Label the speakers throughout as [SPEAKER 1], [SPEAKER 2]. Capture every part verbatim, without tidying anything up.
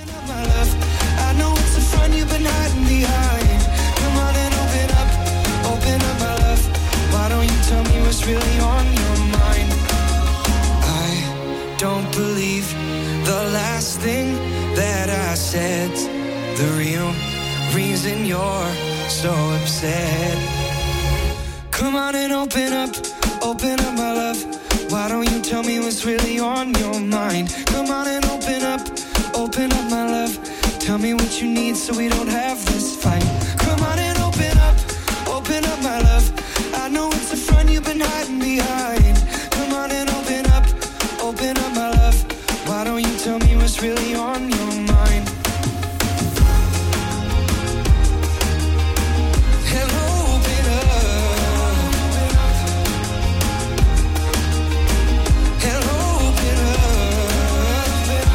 [SPEAKER 1] Really on your mind. I don't believe the last thing that I said. The real reason you're so upset. Come on and open up, open up my love. Why don't you tell me what's really on your mind? Come on and open up, open up my love. Tell me what you need so we don't have this fight. Come on and open up, open up my love. I know it's a front you've been hiding behind. Come on and open up, open up my love. Why don't you tell me what's really on your mind? Hello, open up. Hello, open up.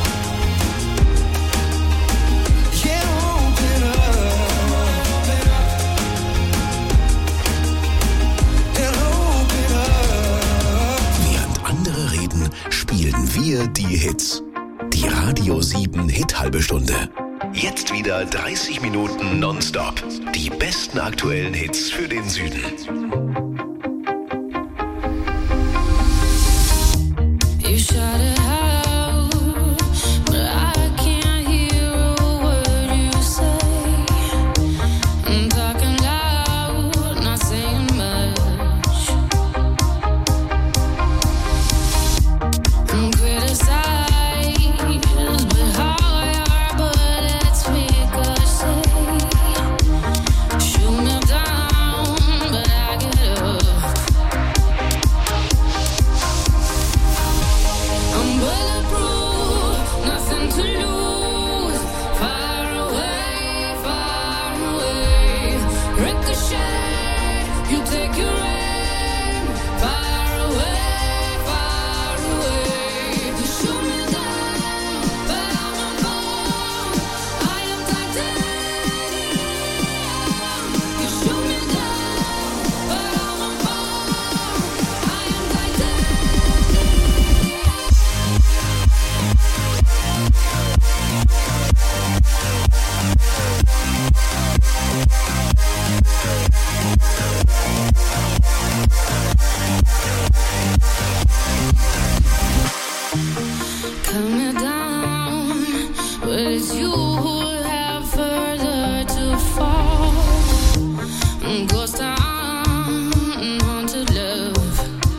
[SPEAKER 1] Yeah, open up. Hello, open up.
[SPEAKER 2] Während andere reden, spielen wir die Hits. Die Radio sieben Hit-Halbe Stunde. Jetzt wieder dreißig Minuten nonstop. Die besten aktuellen Hits für den Süden.
[SPEAKER 3] You shut it out, but I can't hear a word you say. I'm talking loud, not saying much. I'm criticized, but how I but it's ricochet. Shoot me down, but I get up. I'm bulletproof, nothing to lose. Far away, far away. Ricochet, you take your aim. Far away, far away. You shoot me down, but I'm a bomb. I am titanium. You shoot me down, but I'm a bomb. I am titanium. Cut me down, but it's you who have further to fall. Ghost town, haunted love.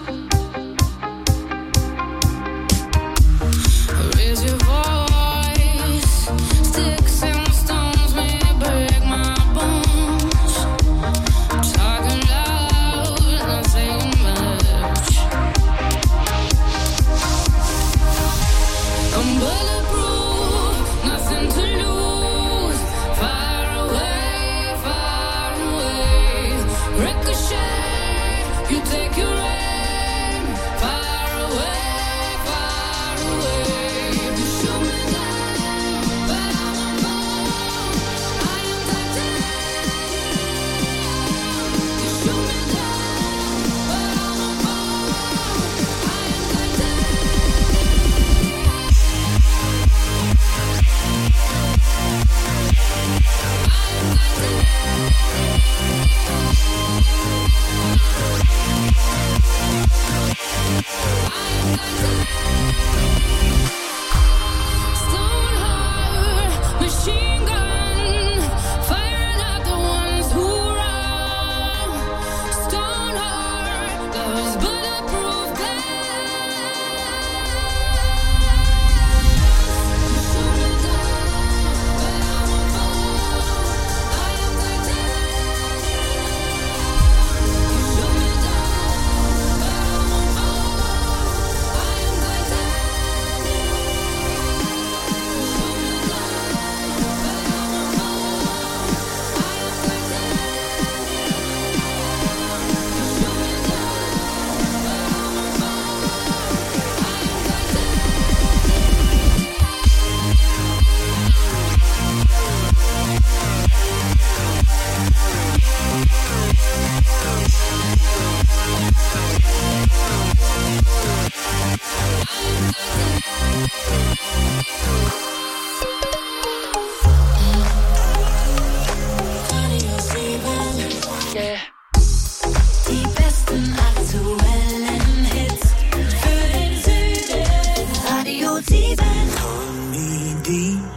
[SPEAKER 3] Raise your voice, sticks and stones may break my bones. Talking loud, not saying much. I'm bulletproof, nothing to lose.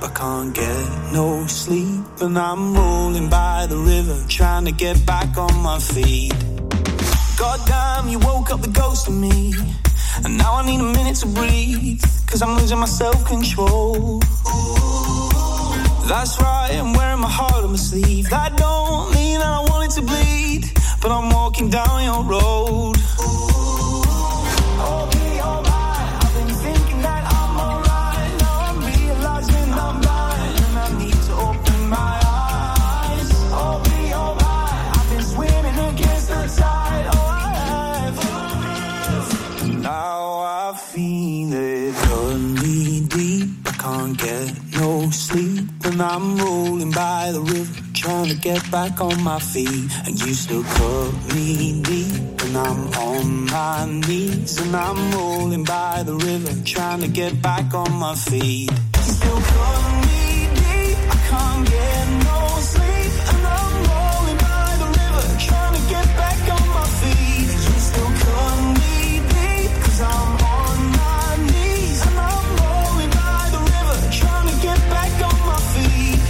[SPEAKER 1] I can't get no sleep, and I'm rolling by the river, trying to get back on my feet. Goddamn, you woke up the ghost of me, and now I need a minute to breathe, cause I'm losing my self-control. That's right, I'm wearing my heart on my sleeve. That don't mean that I want it to bleed, but I'm walking down your road. Oh, be alright, I've been thinking that I'm alright. Now I'm realizing I'm blind, and I need to open my eyes. Oh, be alright, I've been swimming against the tide. Oh, I have. Now I feel it cut me deep. I can't get no sleep, and I'm rolling by the river, trying to get back on my feet. And you still cut me deep, and I'm on my knees, and I'm rolling by the river, trying to get back on my feet. You still cut me deep, I can't get no sleep, and I'm rolling by the river, trying to get back on my feet. You still cut me deep, cause I'm on my knees, and I'm rolling by the river, trying to get back on my feet.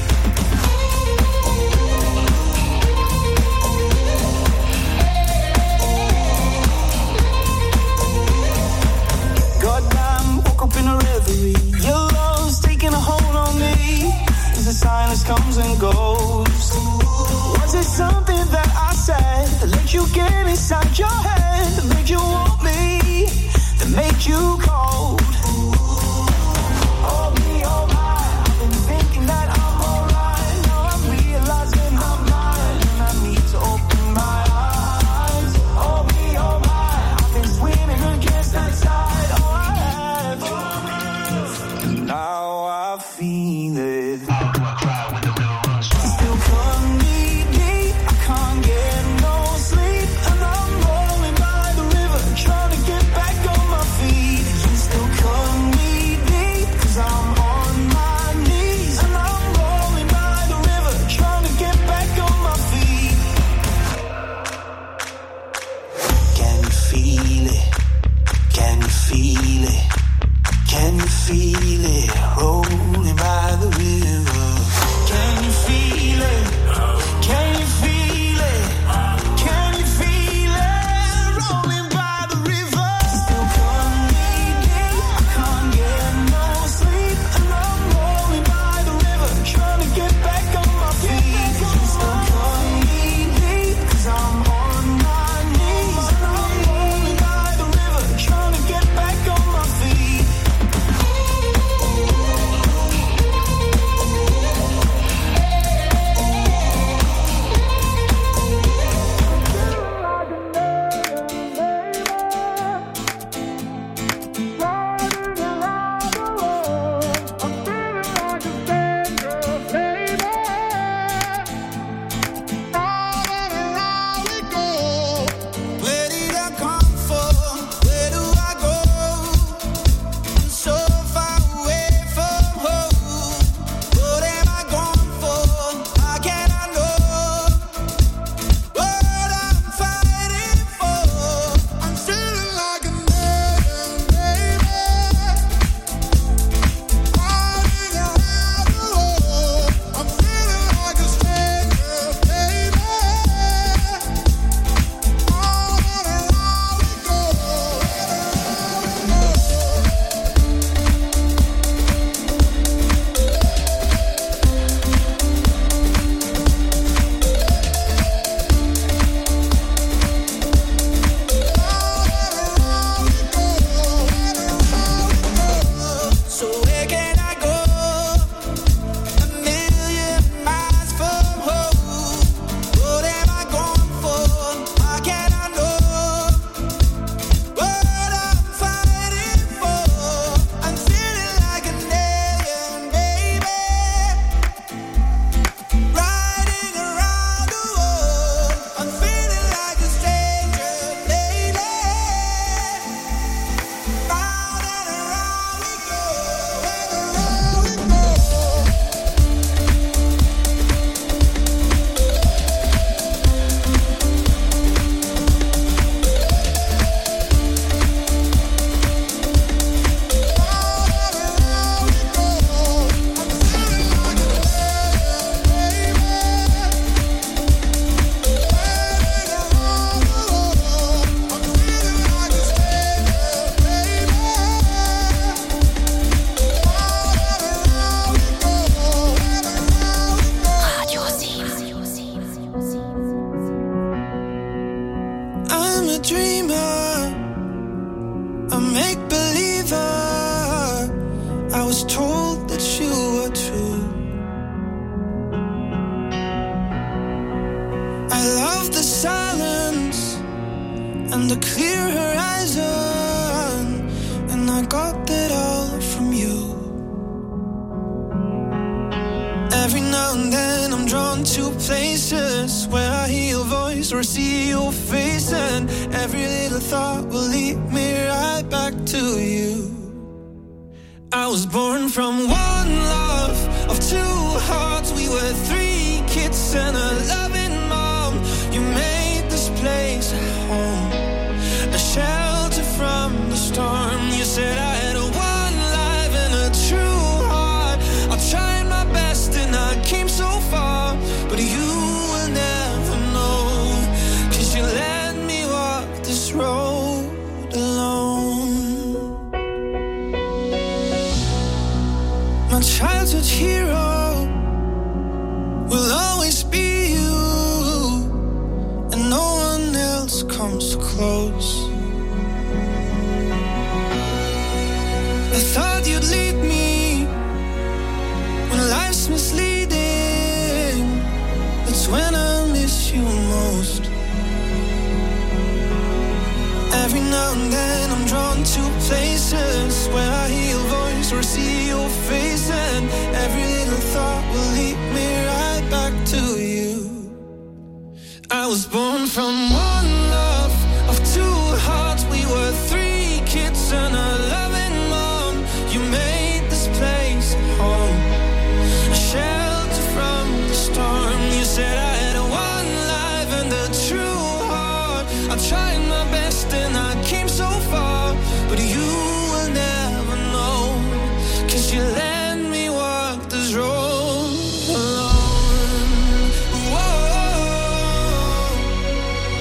[SPEAKER 1] Goddamn, woke up in a reverie. Your love's taking a hold on me, as the silence comes and goes. Was it something that I said that let you get inside your head, that made you want me, that made you cold? Oh, be alright, I've been thinking that I'm alright. Now I'm realizing I'm blind, and I need to open my eyes. Oh, be alright, I've been swimming against the tide. Oh, I have. Now I feel it. Still cut me deep, I can't get no sleep, and I'm rolling by the river, trying to get back on my feet. You still cut me deep, cause I'm on my knees, and I'm rolling by the river, trying to get back on my feet. Can you feel it? Can you feel it? Can you feel it? Rolling by the now and then I'm drawn to places where I hear your voice or see your face, and every little thought will lead me right back to you. I was born from one love of two hearts. We were three kids and a loving mom. You made this place a home, a shelter from the storm. You said I had a one life and a true heart. I tried my best and I came so far, but you will never know, 'cause you let me walk this road alone. My childhood hero will always be you, and no one else comes close. I thought you'd lead me when life's misleading. That's when I miss you most. Every now and then I'm drawn to places where I hear your voice or see your face, and every little thought will lead me right back to you. I was born from one love of two hearts. We were three kids and a loving mom. You made this place home, a shelter from the storm. You said I had a one life and a true heart. I tried my best and I came so far, but you will never know, 'cause you let me walk this road alone. Whoa.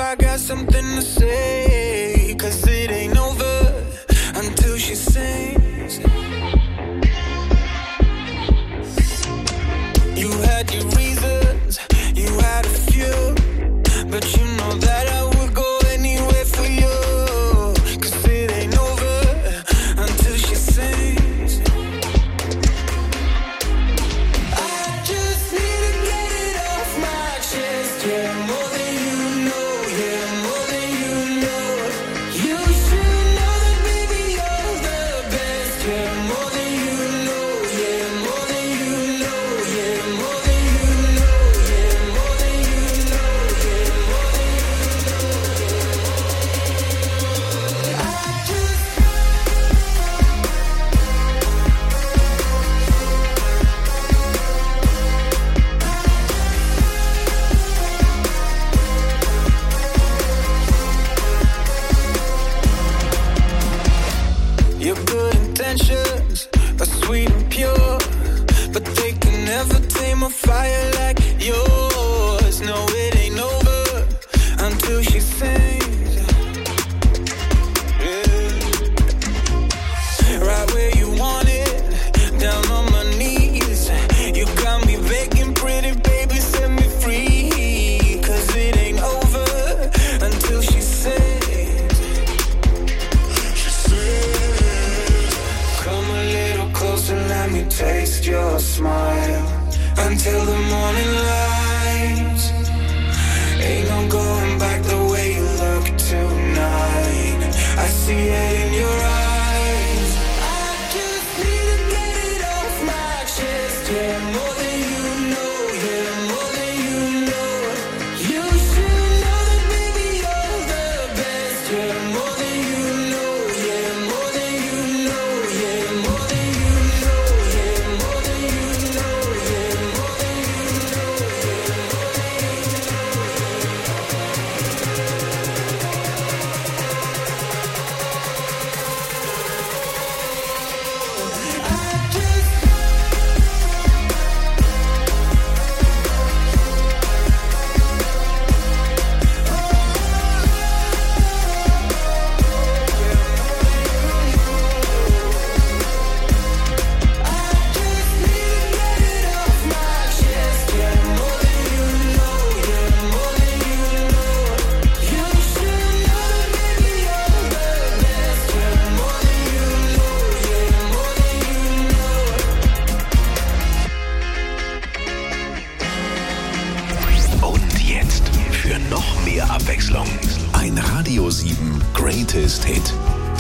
[SPEAKER 1] I got something to say, 'cause it ain't over until she sings. You had your reasons, you had a few, but you know that I would go anywhere for you, 'cause it ain't over until she sings. I just need to get it off my chest, yeah, more than you know, yeah, more than you know. You should know that baby you're the best, yeah, more than you know, yeah, more than you know, yeah, more than you know, yeah, more than you know, yeah, more than you know, yeah. I just Your good intentions are sweet and pure, but they can never tame a fire like yours. No, it ain't over until she sings. Yeah. Right where you want it, down on my knees. You got me begging, pretty baby, set me free, 'cause it ain't over until she sings. Come a little closer, let me taste your smile until the morning light. Ain't no going back the way you look tonight. I see it in your eyes. I just need to get it off my chest, yeah, more than you know, yeah, more than you know. You should know that baby you're the best, yeah, more than you know, yeah, more than you know, yeah, more than you know, yeah, more than you know, yeah, more than you know, yeah, more than you know. I just
[SPEAKER 2] Und jetzt für noch mehr Abwechslung ein Radio sieben Greatest Hit.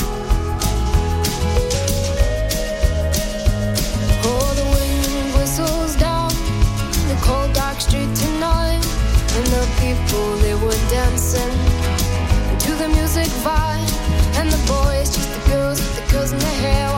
[SPEAKER 3] Oh, the wind whistles down the cold dark street tonight, and the people, they were dancing to the music vibe, and the boys, just the girls with the girls in their hair,